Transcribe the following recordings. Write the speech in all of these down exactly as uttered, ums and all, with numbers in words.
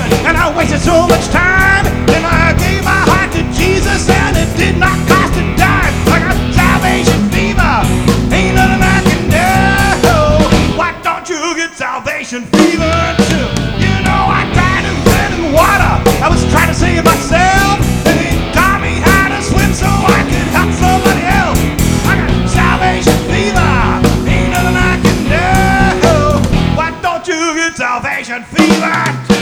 and I wasted so much time. Then I gave my heart to Jesus, and it did not cost a dime. I got salvation fever, ain't nothing I can do. Why don't you get salvation fever too? You know I tried to bread and water, I was trying to save myself, and he taught me how to swim so I could help somebody else. I got salvation fever, ain't nothing I can do. Why don't you get salvation fever too?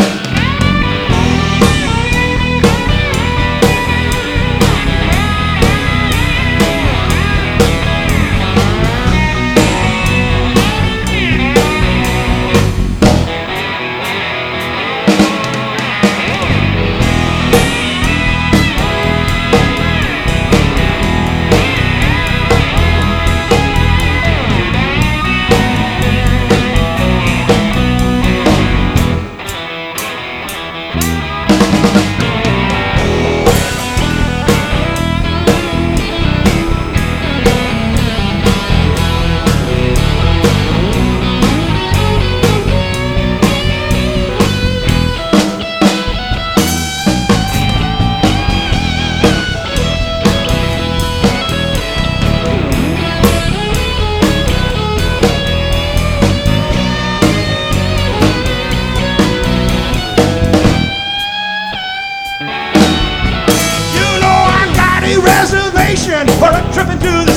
For a trip into the